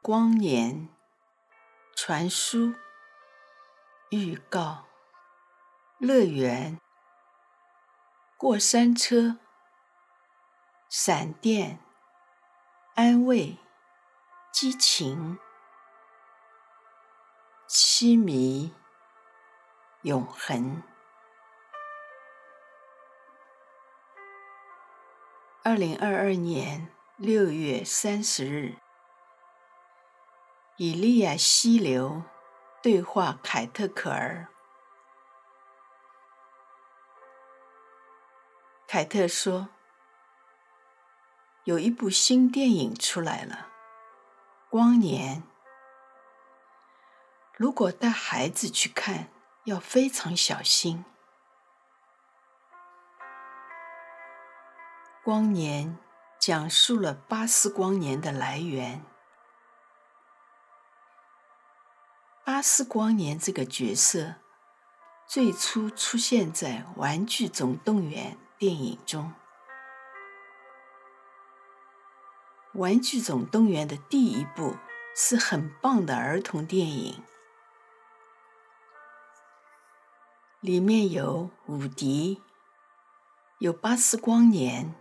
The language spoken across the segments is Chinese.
光年传输预告乐园过山车闪电安慰激情凄迷永恒。2022年6月30日，以利亚·希流对话凯特·可儿。凯特说，有一部新电影出来了，光年。如果带孩子去看，要非常小心。光年讲述了巴斯光年的来源。巴斯光年这个角色最初出现在《玩具总动员》电影中。《玩具总动员》的第一部是很棒的儿童电影，里面有伍迪，有巴斯光年。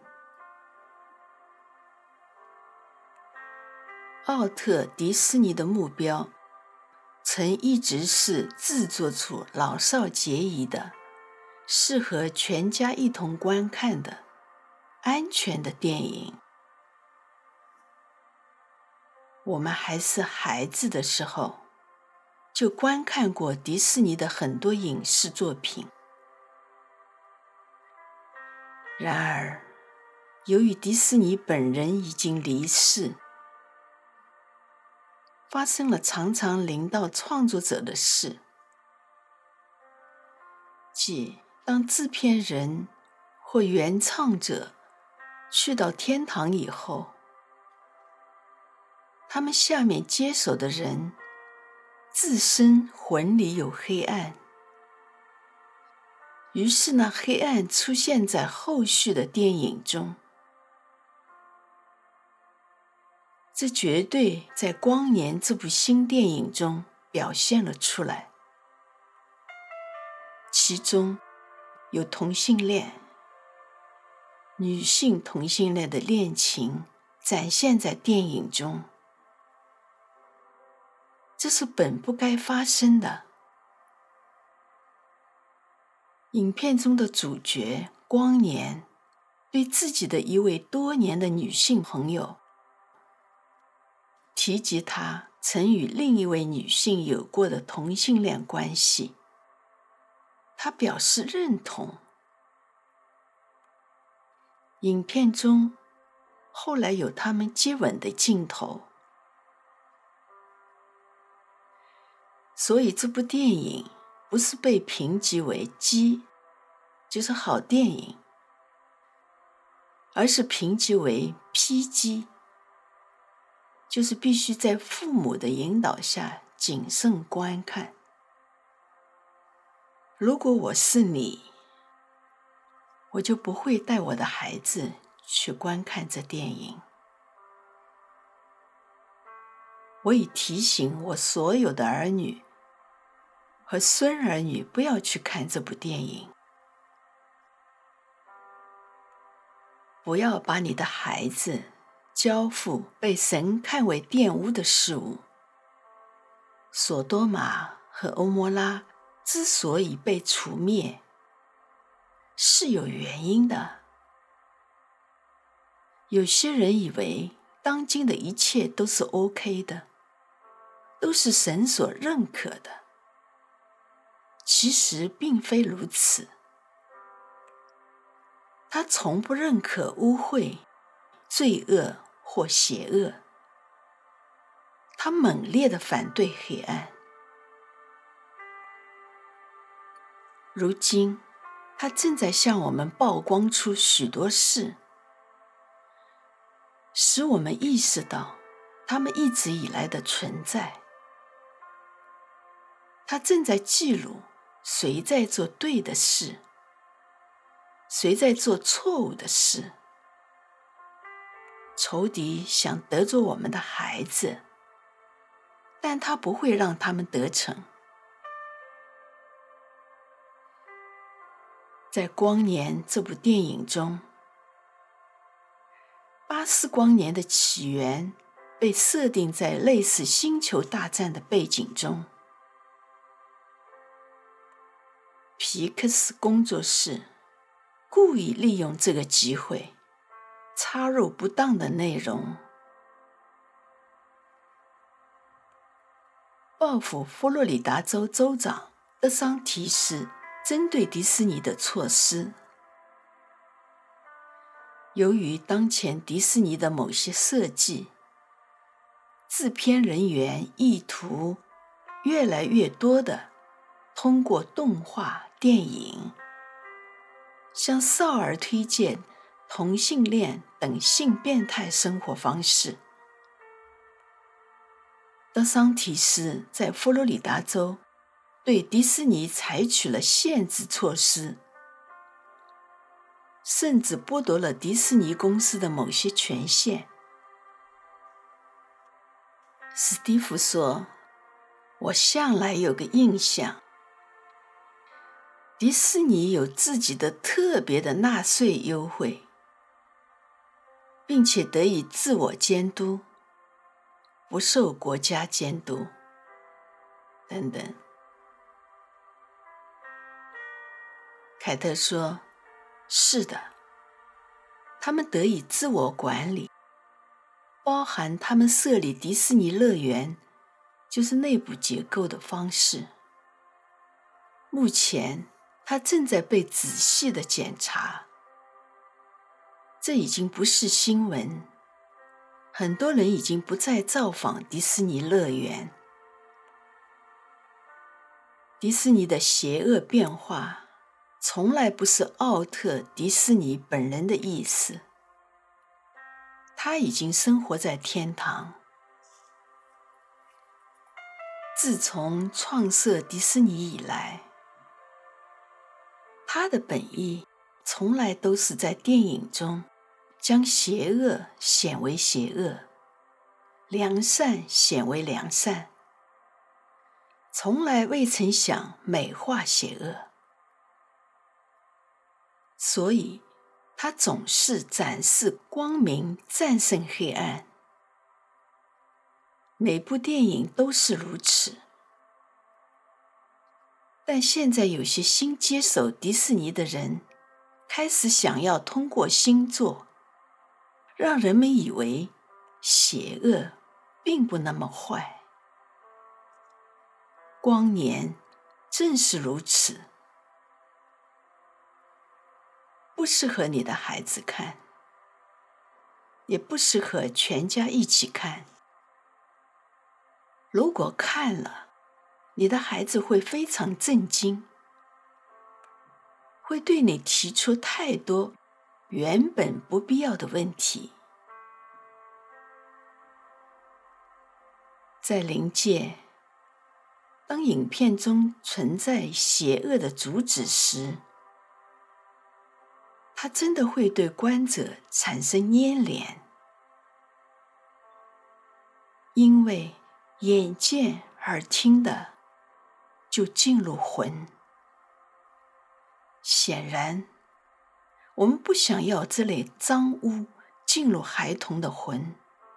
奥特·迪士尼的目标曾一直是制作出老少皆宜的、适合全家一同观看的、安全的电影。我们还是孩子的时候，就观看过迪士尼的很多影视作品。然而，由于迪士尼本人已经离世，发生了常常临到创作者的事，即当制片人或原创者去到天堂以后，他们下面接手的人自身魂里有黑暗，于是那黑暗出现在后续的电影中。这绝对在《光年》这部新电影中表现了出来，其中有同性恋、女性同性恋的恋情展现在电影中，这是本不该发生的。影片中的主角光年对自己的一位多年的女性朋友提及他曾与另一位女性有过的同性恋关系，他表示认同。影片中后来有他们接吻的镜头，所以这部电影不是被评级为 G， 就是好电影，而是评级为 PG，就是必须在父母的引导下谨慎观看。如果我是你，我就不会带我的孩子去观看这电影。我已提醒我所有的儿女和孙儿女不要去看这部电影。不要把你的孩子交付被神看为玷污的事物。索多玛和欧摩拉之所以被除灭，是有原因的。有些人以为当今的一切都是 OK 的，都是神所认可的，其实并非如此。他从不认可污秽、罪恶或邪恶，他猛烈地反对黑暗。如今，他正在向我们曝光出许多事，使我们意识到他们一直以来的存在。他正在记录谁在做对的事，谁在做错误的事。仇敌想得罪我们的孩子， 但他不会让他们得逞。在《光年》这部电影中，巴斯光年的起源被设定在类似星球大战的背景中。皮克斯工作室故意利用这个机会，插入不当的内容，报复佛罗里达州州长德桑提斯针对迪士尼的措施。由于当前迪士尼的某些设计，制片人员意图越来越多地通过动画电影向少儿推荐同性恋等性变态生活方式。德桑提斯在佛罗里达州对迪士尼采取了限制措施，甚至剥夺了迪士尼公司的某些权限。史蒂夫说，我向来有个印象，迪士尼有自己的特别的纳税优惠，并且得以自我监督，不受国家监督，等等。凯特说，是的，他们得以自我管理，包含他们设立迪士尼乐园，就是内部结构的方式。目前，它正在被仔细的检查。这已经不是新闻，很多人已经不再造访迪士尼乐园。迪士尼的邪恶变化从来不是奥特·迪士尼本人的意思，他已经生活在天堂。自从创设迪士尼以来，他的本意从来都是在电影中将邪恶显为邪恶，良善显为良善，从来未曾想美化邪恶。所以他总是展示光明战胜黑暗，每部电影都是如此。但现在有些新接手迪士尼的人开始想要通过新作让人们以为邪恶并不那么坏。光年正是如此，不适合你的孩子看，也不适合全家一起看。如果看了，你的孩子会非常震惊，会对你提出太多原本不必要的问题。在灵界，当影片中存在邪恶的主旨时，它真的会对观者产生粘连，因为眼见耳听的就进入魂。显然，我们不想要这类脏污进入孩童的魂，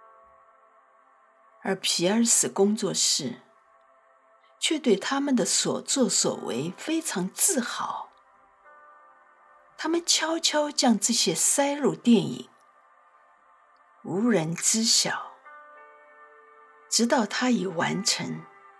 而皮尔斯工作室却对他们的所作所为非常自豪。他们悄悄将这些塞入电影，无人知晓，直到它已完成。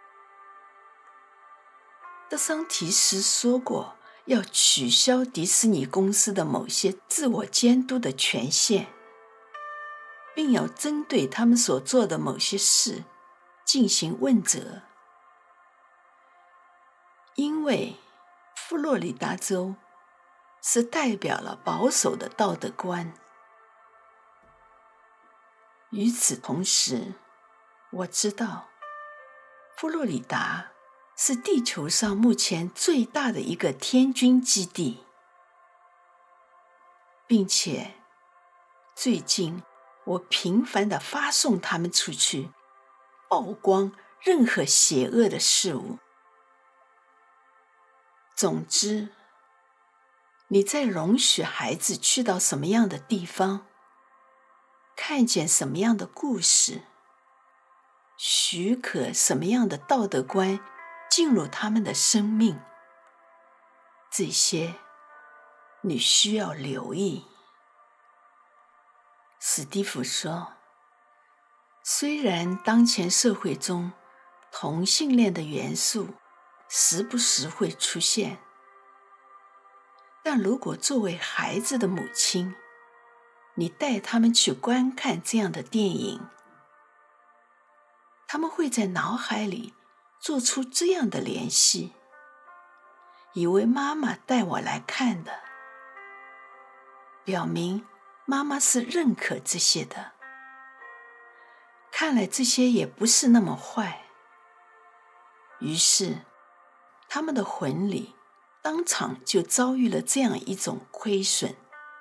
德桑提斯说过，要取消迪士尼公司的某些自我监督的权限，并要针对他们所做的某些事进行问责。因为佛罗里达州是代表了保守的道德观。与此同时，我知道佛罗里达是地球上目前最大的一个天军基地，并且最近我频繁地发送他们出去，曝光任何邪恶的事物。总之，你在容许孩子去到什么样的地方，看见什么样的故事，许可什么样的道德观进入他们的生命，这些你需要留意。史蒂夫说，虽然当前社会中同性恋的元素时不时会出现，但如果作为孩子的母亲，你带他们去观看这样的电影，他们会在脑海里做出这样的联系，以为妈妈带我来看的，表明妈妈是认可这些的。看来这些也不是那么坏。于是他们的魂里当场就遭遇了这样一种亏损。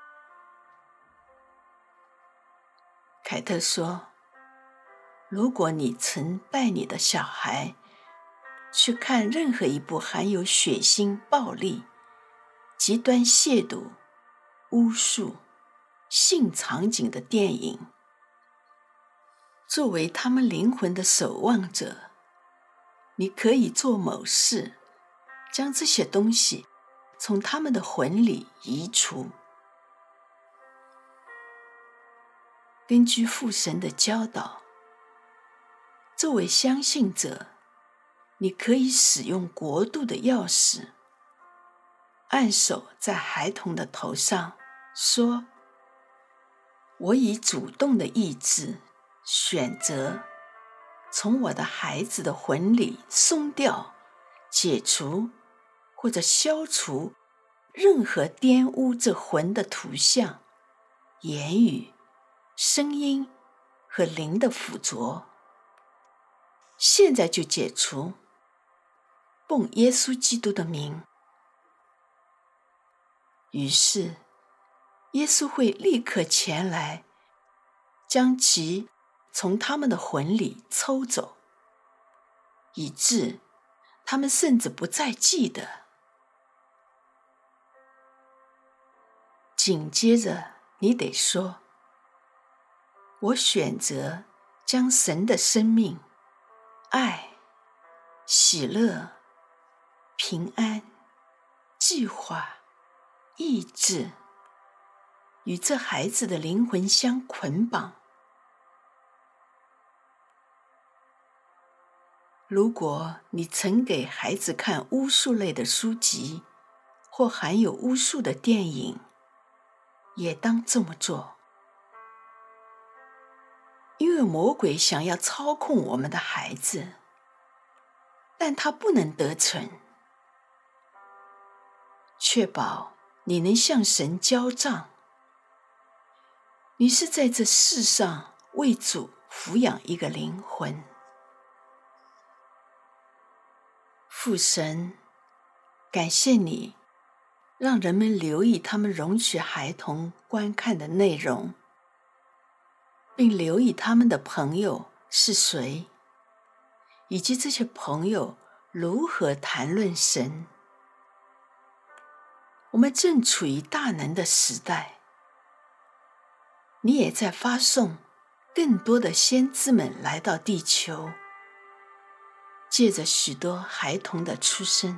凯特说，如果你曾带你的小孩去看任何一部含有血腥、暴力、极端亵渎、巫术、性场景的电影，作为他们灵魂的守望者，你可以做某事，将这些东西从他们的魂里移除。根据父神的教导，作为相信者，你可以使用国度的钥匙，按手在孩童的头上，说：我以主动的意志选择从我的孩子的魂里松掉、解除或者消除任何玷污这魂的图像、言语、声音和灵的附着。现在就解除，奉耶稣基督的名。于是耶稣会立刻前来，将其从他们的魂里抽走，以致他们甚至不再记得。紧接着你得说，我选择将神的生命、爱、喜乐、平安、计划、意志与这孩子的灵魂相捆绑。如果你曾给孩子看巫术类的书籍或含有巫术的电影，也当这么做，因为魔鬼想要操控我们的孩子，但他不能得逞。确保你能向神交账，你是在这世上为主抚养一个灵魂。父神，感谢你让人们留意他们容许孩童观看的内容，并留意他们的朋友是谁，以及这些朋友如何谈论神。我们正处于大能的时代，你也在发送更多的先知们来到地球，借着许多孩童的出生。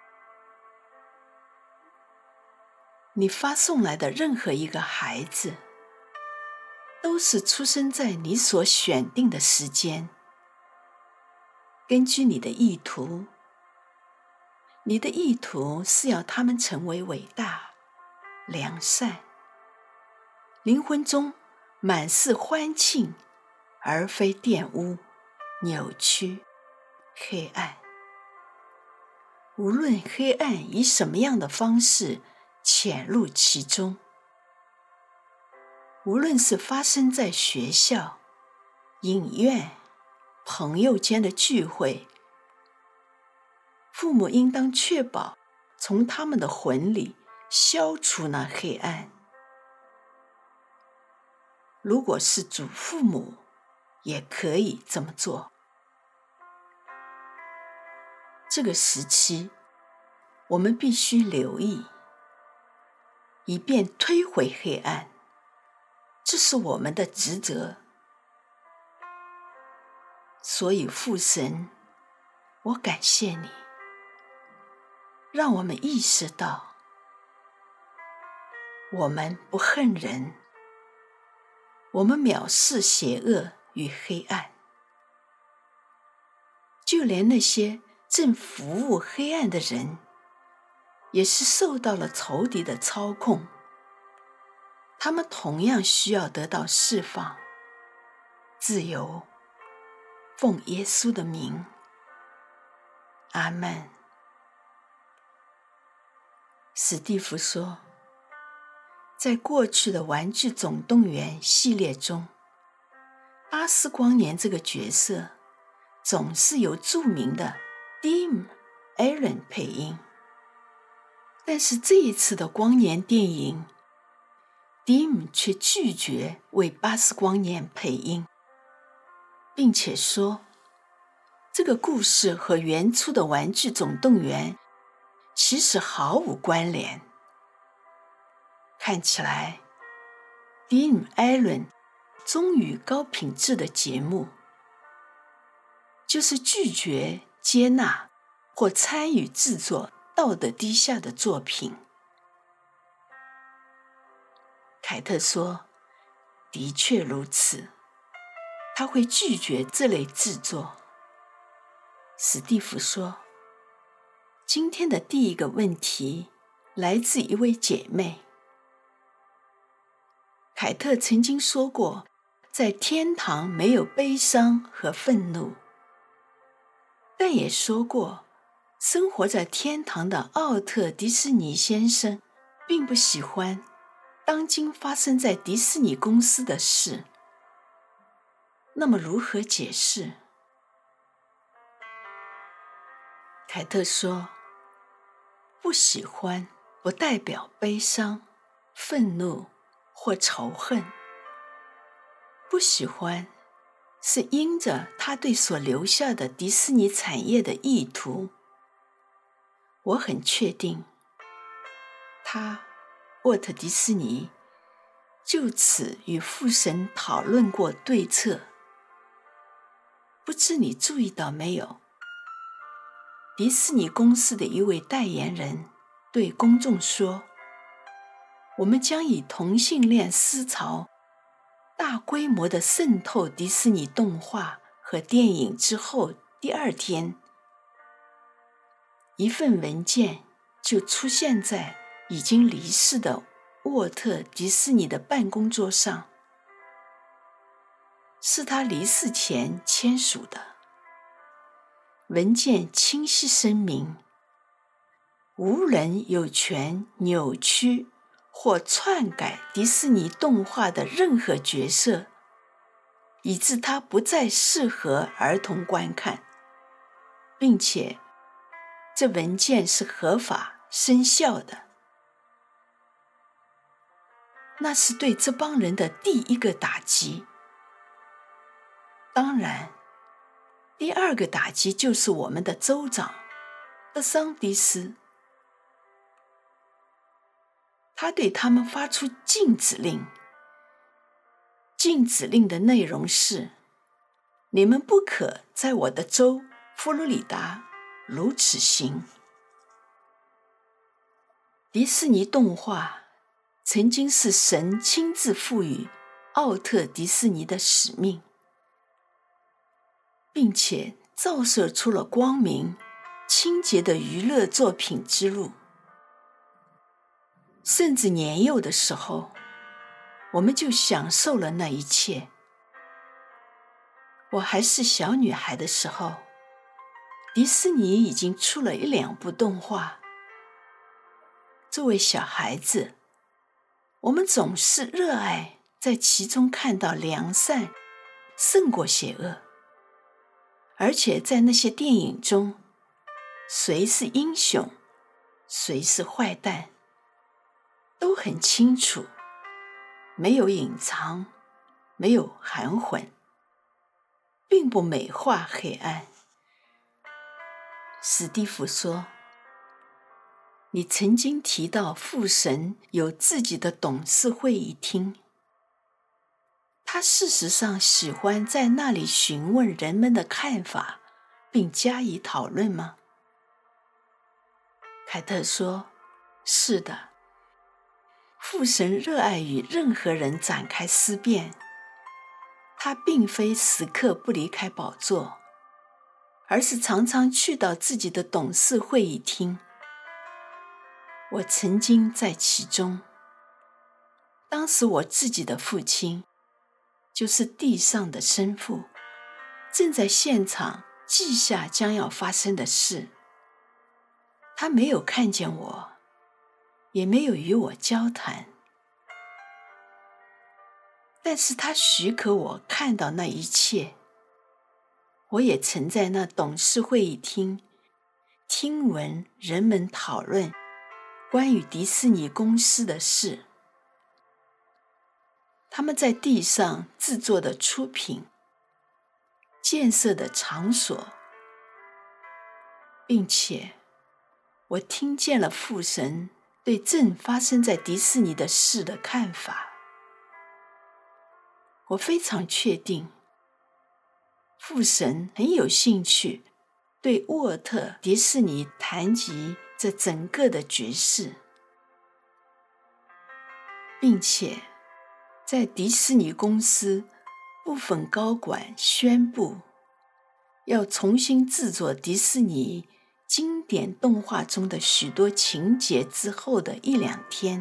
你发送来的任何一个孩子，都是出生在你所选定的时间。根据你的意图，你的意图是要他们成为伟大、良善，灵魂中满是欢庆，而非玷污、扭曲、黑暗。无论黑暗以什么样的方式潜入其中，无论是发生在学校、影院、朋友间的聚会，父母应当确保从他们的魂里消除那黑暗。如果是祖父母，也可以这么做。 这个时期，我们必须留意，以便推回黑暗，这是我们的职责。所以父神，我感谢你，让我们意识到，我们不恨人，我们藐视邪恶与黑暗，就连那些正服务黑暗的人，也是受到了仇敌的操控，他们同样需要得到释放、自由。奉耶稣的名，阿们。史蒂夫说，在过去的《玩具总动员》系列中，巴斯光年这个角色总是由著名的 Dim Allen 配音，但是这一次的光年电影， Dim 却拒绝为巴斯光年配音，并且说，这个故事和原初的《玩具总动员》其实毫无关联。看起来 Dim Allen 忠于高品质的节目，就是拒绝接纳或参与制作道德低下的作品。凯特说，的确如此，他会拒绝这类制作。史蒂夫说，今天的第一个问题来自一位姐妹。凯特曾经说过，在天堂没有悲伤和愤怒，但也说过，生活在天堂的奥特·迪士尼先生并不喜欢当今发生在迪士尼公司的事。那么如何解释？凯特说，不喜欢不代表悲伤、愤怒或仇恨。不喜欢是因着他对所留下的迪士尼产业的意图。我很确定，沃特迪士尼就此与父神讨论过对策。不知你注意到没有，迪士尼公司的一位代言人对公众说，我们将以同性恋思潮大规模地渗透迪士尼动画和电影之后第二天，一份文件就出现在已经离世的沃特迪士尼的办公桌上，是他离世前签署的。文件清晰声明，无人有权扭曲或篡改迪士尼动画的任何角色，以致它不再适合儿童观看，并且这文件是合法生效的。那是对这帮人的第一个打击。当然，第二个打击就是我们的州长德桑蒂斯，他对他们发出禁止令。禁止令的内容是，你们不可在我的州佛罗里达如此行。迪士尼动画曾经是神亲自赋予奥特迪士尼的使命，并且照射出了光明、清洁的娱乐作品之路。甚至年幼的时候，我们就享受了那一切。我还是小女孩的时候，迪士尼已经出了1-2部动画。作为小孩子，我们总是热爱在其中看到良善胜过邪恶，而且在那些电影中，谁是英雄，谁是坏蛋，都很清楚，没有隐藏，没有含混，并不美化黑暗。 史蒂夫说，你曾经提到父神有自己的董事会议厅，他事实上喜欢在那里询问人们的看法，并加以讨论吗？凯特说，是的，父神热爱与任何人展开思辨，他并非时刻不离开宝座，而是常常去到自己的董事会议厅。我曾经在其中，当时我自己的父亲，就是地上的生父，正在现场记下将要发生的事。他没有看见我，也没有与我交谈，但是他许可我看到那一切。我也曾在那董事会议厅听闻人们讨论关于迪士尼公司的事，他们在地上制作的出品、建设的场所，并且我听见了父神对正发生在迪士尼的事的看法。我非常确定，父神很有兴趣对沃尔特·迪士尼谈及这整个的局势，并且在迪士尼公司部分高管宣布要重新制作迪士尼经典动画中的许多情节之后的一两天，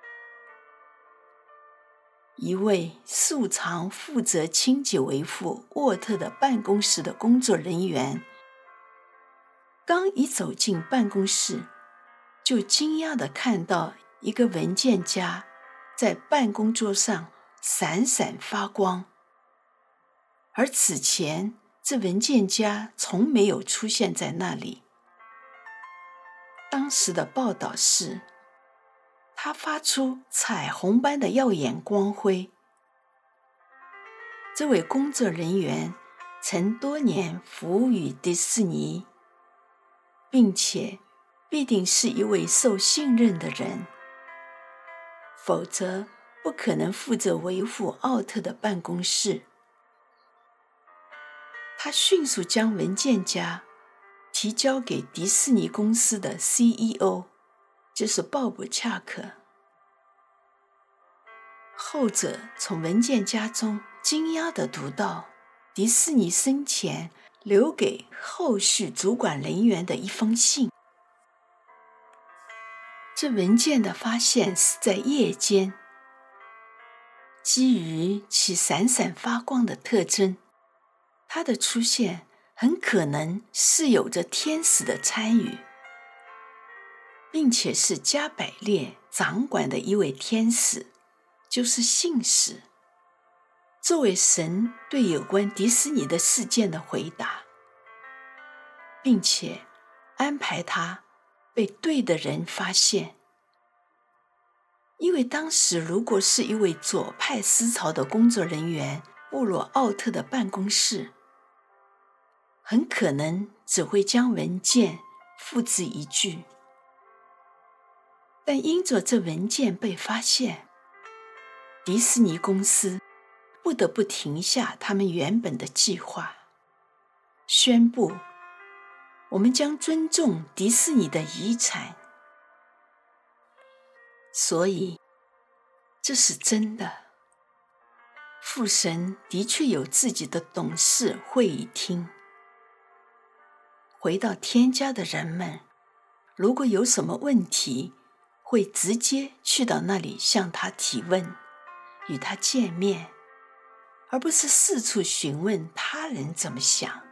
一位素常负责清洁维护沃特的办公室的工作人员，刚一走进办公室，就惊讶地看到一个文件夹在办公桌上闪闪发光，而此前这文件夹从没有出现在那里。当时的报道是，它发出彩虹般的耀眼光辉。这位工作人员曾多年服务于迪士尼，并且必定是一位受信任的人，否则不可能负责维护奥特的办公室。他迅速将文件夹提交给迪士尼公司的 CEO， 就是鲍勃·恰克。后者从文件夹中惊讶地读到迪士尼生前留给后续主管人员的一封信。这文件的发现是在夜间，基于其闪闪发光的特征，它的出现很可能是有着天使的参与，并且是加百列掌管的一位天使，就是信使，作为神对有关迪士尼的事件的回答，并且安排他被对的人发现。因为当时如果是一位左派思潮的工作人员步入奥特的办公室，很可能只会将文件付之一炬。但因着这文件被发现，迪士尼公司不得不停下他们原本的计划，宣布我们将尊重迪士尼的遗产。所以这是真的，父神的确有自己的董事会议厅。回到天家的人们，如果有什么问题，会直接去到那里向他提问，与他见面，而不是四处询问他人怎么想。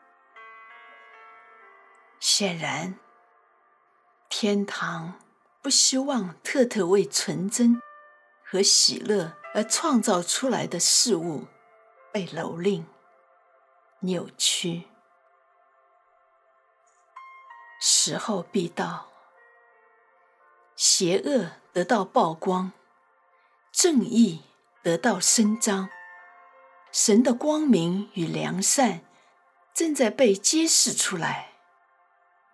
显然，天堂不希望特特为纯真和喜乐而创造出来的事物被蹂躏、扭曲。时候必到，邪恶得到曝光，正义得到伸张，神的光明与良善正在被揭示出来。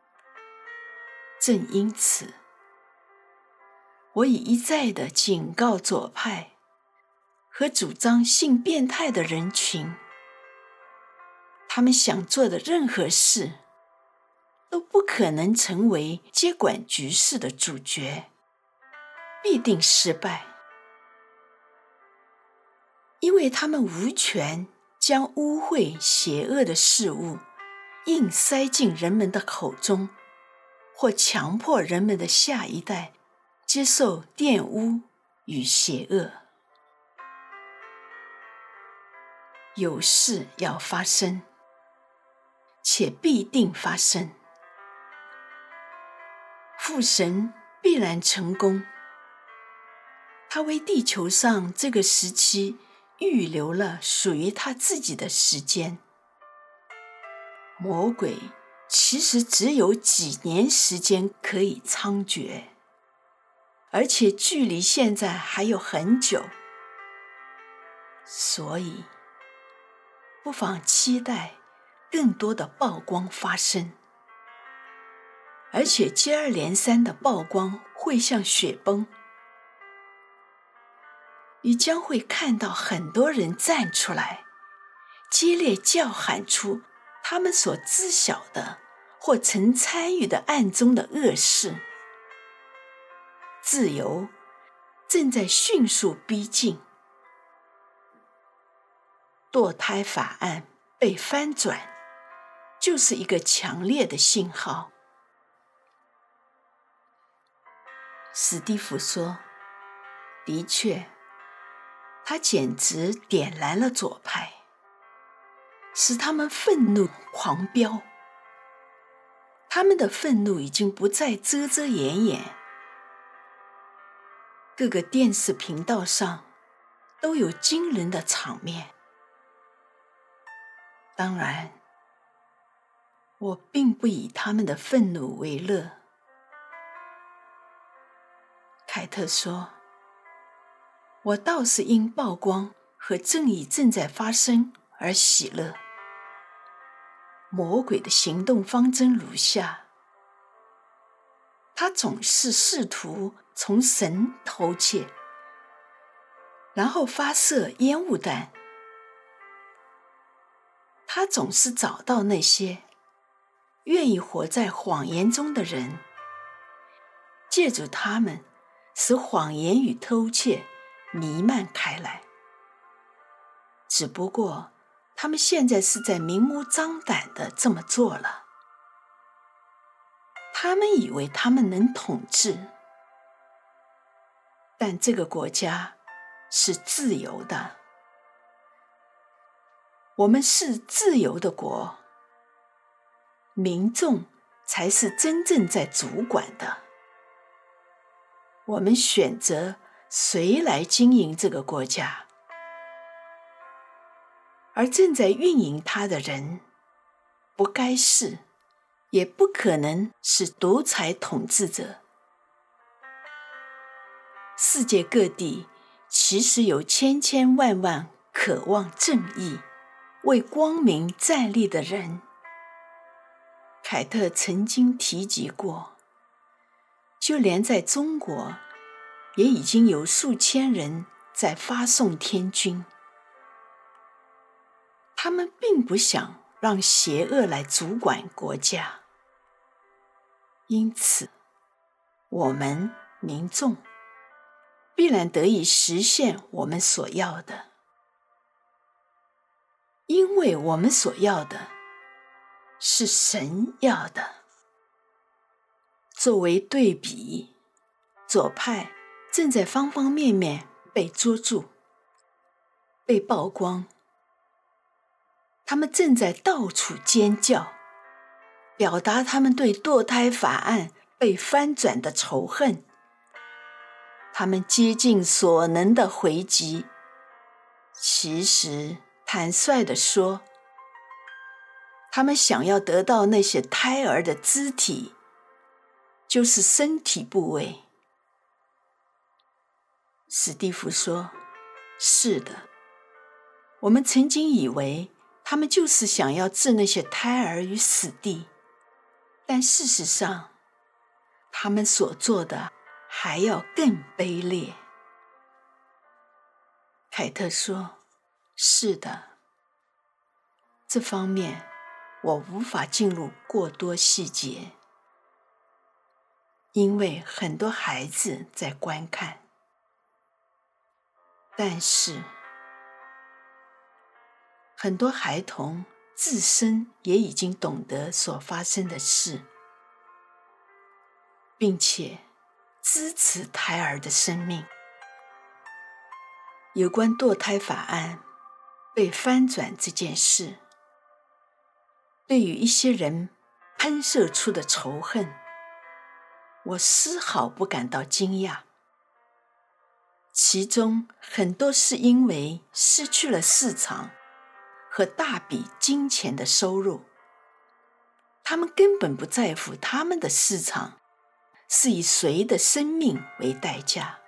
正因此，我已一再地警告左派和主张性变态的人群，他们想做的任何事都不可能成为接管局势的主角，必定失败，因为他们无权将污秽邪恶的事物硬塞进人们的口中，或强迫人们的下一代接受玷污与邪恶。有事要发生，且必定发生。父神必然成功，他为地球上这个时期预留了属于他自己的时间。魔鬼其实只有几年时间可以猖獗，而且距离现在还有很久，所以不妨期待更多的曝光发生，而且接二连三的曝光会像雪崩。你将会看到很多人站出来，激烈叫喊出他们所知晓的或曾参与的暗中的恶事。自由正在迅速逼近，堕胎法案被翻转，就是一个强烈的信号。史蒂夫说，的确，他简直点燃了左派，使他们愤怒狂飙。他们的愤怒已经不再遮遮掩掩，各个电视频道上都有惊人的场面。当然，我并不以他们的愤怒为乐。凯特说，我倒是因曝光和正义正在发生而喜乐。魔鬼的行动方针如下：他总是试图从神偷窃，然后发射烟雾弹。他总是找到那些愿意活在谎言中的人，借助他们使谎言与偷窃弥漫开来。只不过他们现在是在明目张胆地这么做了。他们以为他们能统治，但这个国家是自由的。我们是自由的国，民众才是真正在主管的。我们选择谁来经营这个国家，而正在运营它的人，不该是，也不可能是独裁统治者。世界各地其实有千千万万渴望正义、为光明站立的人。凯特曾经提及过，就连在中国，也已经有数千人在发送天军。他们并不想让邪恶来主管国家，因此，我们民众必然得以实现我们所要的，因为我们所要的是神要的。作为对比，左派正在方方面面被捉住、被曝光，他们正在到处尖叫，表达他们对堕胎法案被翻转的仇恨。他们竭尽所能的回击，其实坦率地说，他们想要得到那些胎儿的肢体，就是身体部位。史蒂夫说，是的，我们曾经以为他们就是想要置那些胎儿于死地，但事实上， 他们所做的还要更卑劣。凯特说，是的，这方面我无法进入过多细节，因为很多孩子在观看。但是很多孩童自身也已经懂得所发生的事，并且支持胎儿的生命。有关堕胎法案被翻转这件事，对于一些人喷射出的仇恨，我丝毫不感到惊讶。其中很多是因为失去了市场和大笔金钱的收入，他们根本不在乎他们的市场是以谁的生命为代价。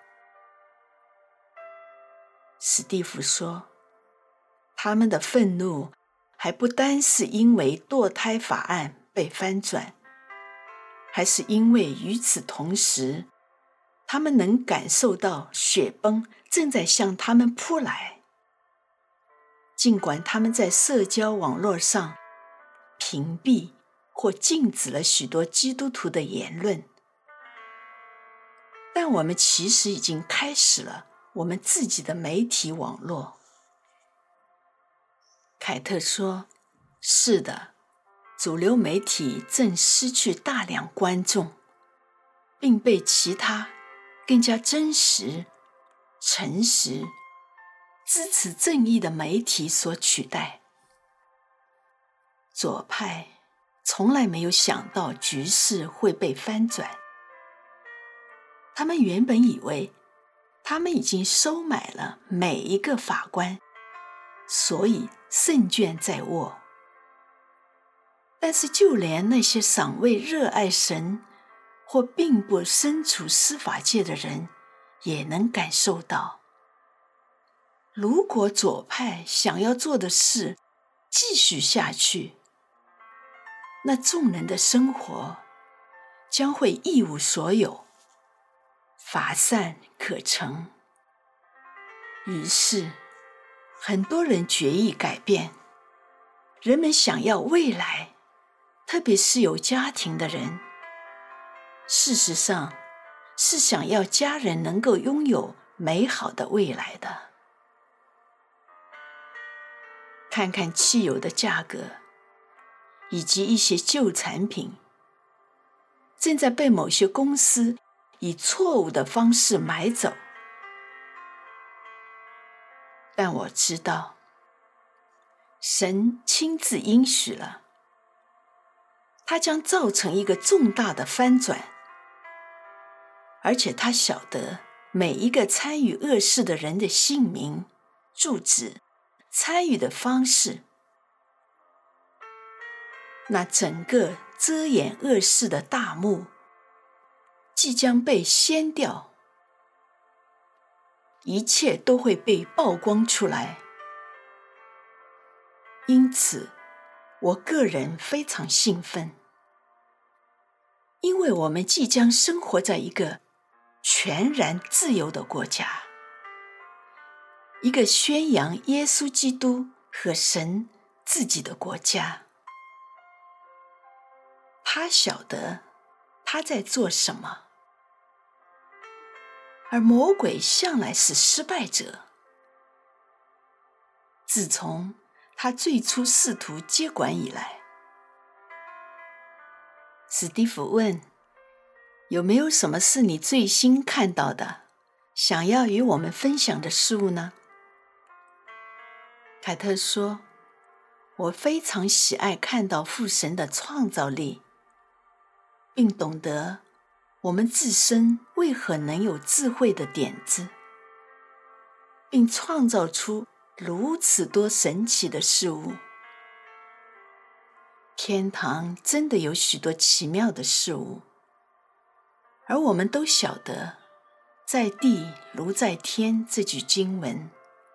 史蒂夫说，他们的愤怒还不单是因为堕胎法案被翻转，还是因为与此同时，他们能感受到雪崩正在向他们扑来。尽管他们在社交网络上屏蔽或禁止了许多基督徒的言论，但我们其实已经开始了我们自己的媒体网络。凯特说，是的，主流媒体正失去大量观众，并被其他更加真实、诚实、支持正义的媒体所取代。左派从来没有想到局势会被翻转，他们原本以为他们已经收买了每一个法官，所以胜券在握。但是就连那些尚未热爱神或并不身处司法界的人也能感受到，如果左派想要做的事继续下去，那众人的生活将会一无所有，乏善可陈。于是很多人决意改变，人们想要未来，特别是有家庭的人，事实上是想要家人能够拥有美好的未来的。看看汽油的价格，以及一些旧产品正在被某些公司以错误的方式买走。但我知道，神亲自应许了，他将造成一个重大的翻转，而且他晓得每一个参与恶事的人的姓名、住址、参与的方式。那整个遮掩恶事的大幕即将被掀掉，一切都会被曝光出来。因此，我个人非常兴奋，因为我们即将生活在一个全然自由的国家，一个宣扬耶稣基督和神自己的国家。他晓得他在做什么，而魔鬼向来是失败者。自从他最初试图接管以来，史蒂夫问，有没有什么是你最新看到的，想要与我们分享的事物呢？凯特说，我非常喜爱看到父神的创造力，并懂得我们自身为何能有智慧的点子，并创造出如此多神奇的事物。天堂真的有许多奇妙的事物，而我们都晓得在地如在天这句经文，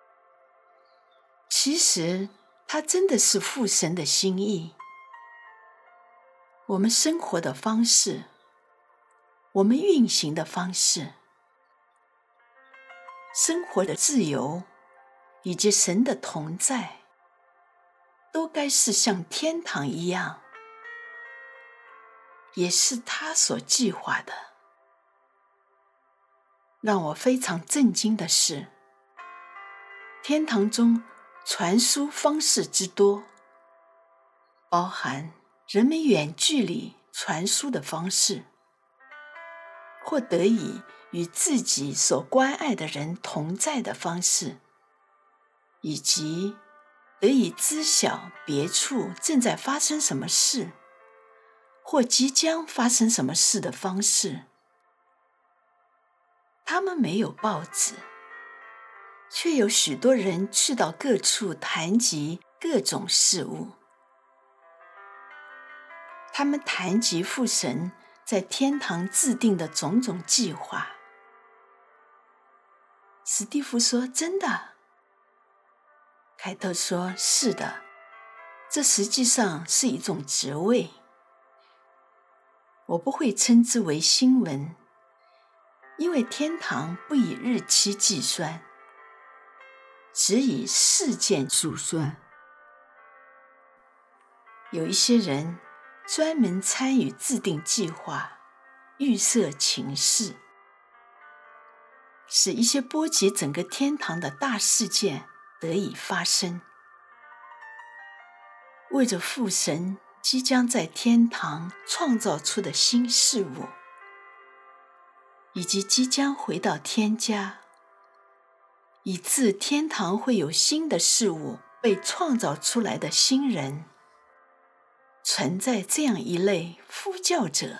其实它真的是父神的心意。我们生活的方式， 我们运行的方式，生活的自由以及神的同在，都该是像天堂一样，也是他所计划的。让我非常震惊的是，天堂中传输方式之多，包含人们远距离传输的方式，或得以与自己所关爱的人同在的方式，以及得以知晓别处正在发生什么事，或即将发生什么事的方式。他们没有报纸，却有许多人去到各处谈及各种事物。他们谈及父神在天堂制定的种种计划。史蒂夫说：真的？凯特说：是的，这实际上是一种职位。我不会称之为新闻，因为天堂不以日期计算，只以事件数算。有一些人专门参与制定计划，预设情势，使一些波及整个天堂的大事件得以发生。为着父神即将在天堂创造出的新事物，以及即将回到天家，以致天堂会有新的事物被创造出来的新人，存在这样一类呼叫者，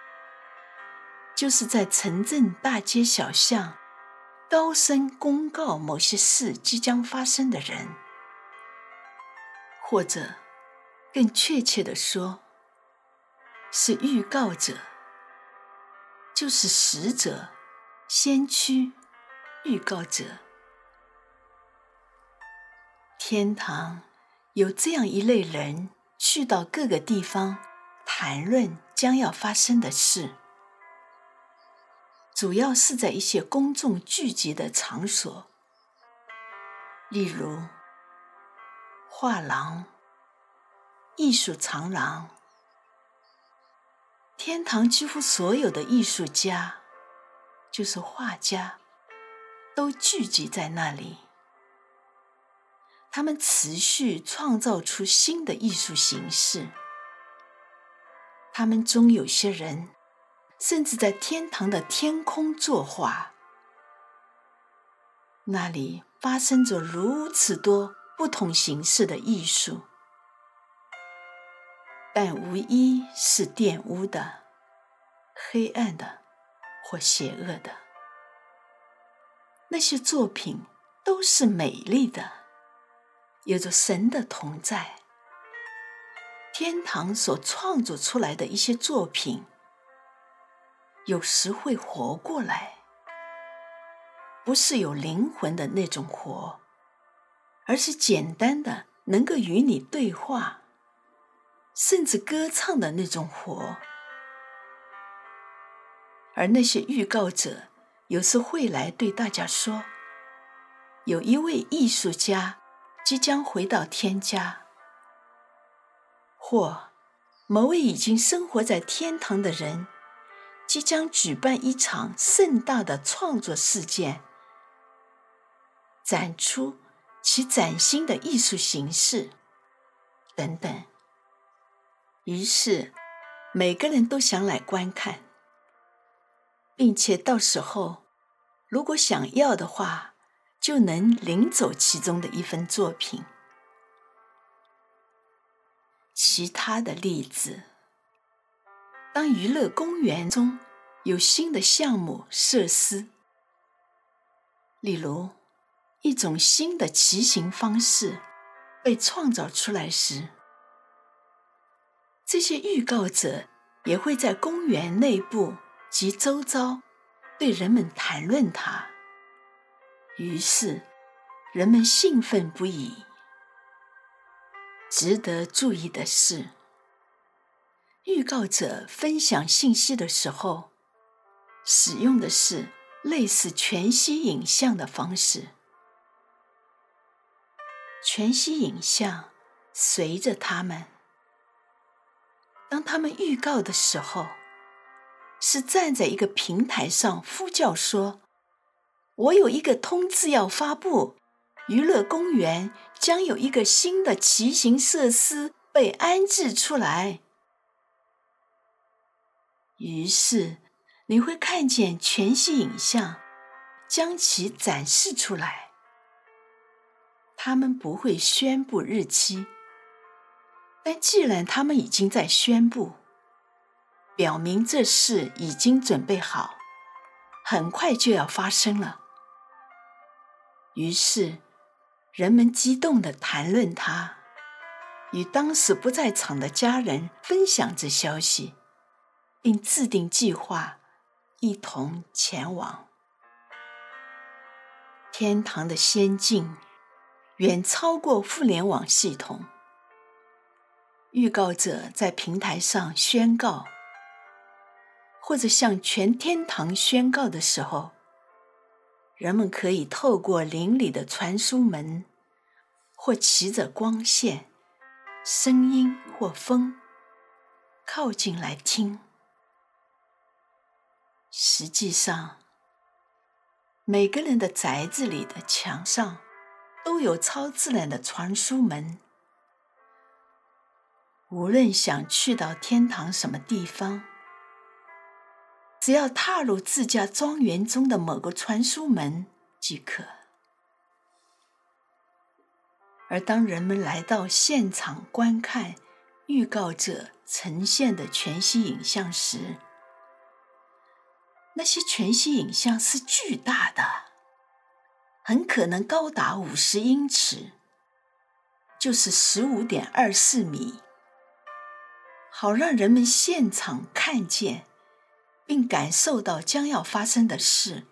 就是在城镇大街小巷高声公告某些事即将发生的人，或者更确切地说，是预告者，就是使者、先驱、预告者。天堂有这样一类人去到各个地方谈论将要发生的事，主要是在一些公众聚集的场所，例如画廊、艺术长廊。天堂几乎所有的艺术家，就是画家，都聚集在那里。他们持续创造出新的艺术形式。他们中有些人甚至在天堂的天空作画，那里发生着如此多不同形式的艺术，但无一是玷污的、黑暗的或邪恶的。那些作品都是美丽的，有着神的同在。天堂所创作出来的一些作品，有时会活过来，不是有灵魂的那种活，而是简单的能够与你对话，甚至歌唱的那种活。而那些预告者有时会来对大家说，有一位艺术家即将回到天家，或某位已经生活在天堂的人即将举办一场盛大的创作事件，展出其崭新的艺术形式等等。于是每个人都想来观看，并且到时候如果想要的话，就能领走其中的一份作品。其他的例子，当娱乐公园中有新的项目设施，例如一种新的骑行方式被创造出来时，这些预告者也会在公园内部及周遭对人们谈论它。于是人们兴奋不已。值得注意的是，预告者分享信息的时候， 使用的是类似全息影像的方式。全息影像随着他们，当他们预告的时候，是站在一个平台上呼叫说，我有一个通知要发布，娱乐公园将有一个新的骑行设施被安置出来。于是你会看见全息影像将其展示出来。他们不会宣布日期，但既然他们已经在宣布，表明这事已经准备好，很快就要发生了。于是人们激动地谈论它，与当时不在场的家人分享这消息，并制定计划，一同前往。天堂的先进远超过互联网系统。预告者在平台上宣告，或者向全天堂宣告的时候，人们可以透过灵里的传输门，或骑着光线、声音或风，靠近来听。实际上，每个人的宅子里的墙上都有超自然的传输门。无论想去到天堂什么地方，只要踏入自家庄园中的某个传输门即可。而当人们来到现场观看预告者呈现的全息影像时，那些全息影像是巨大的，很可能高达50英尺，就是 15.24 米，好让人们现场看见并感受到将要发生的事。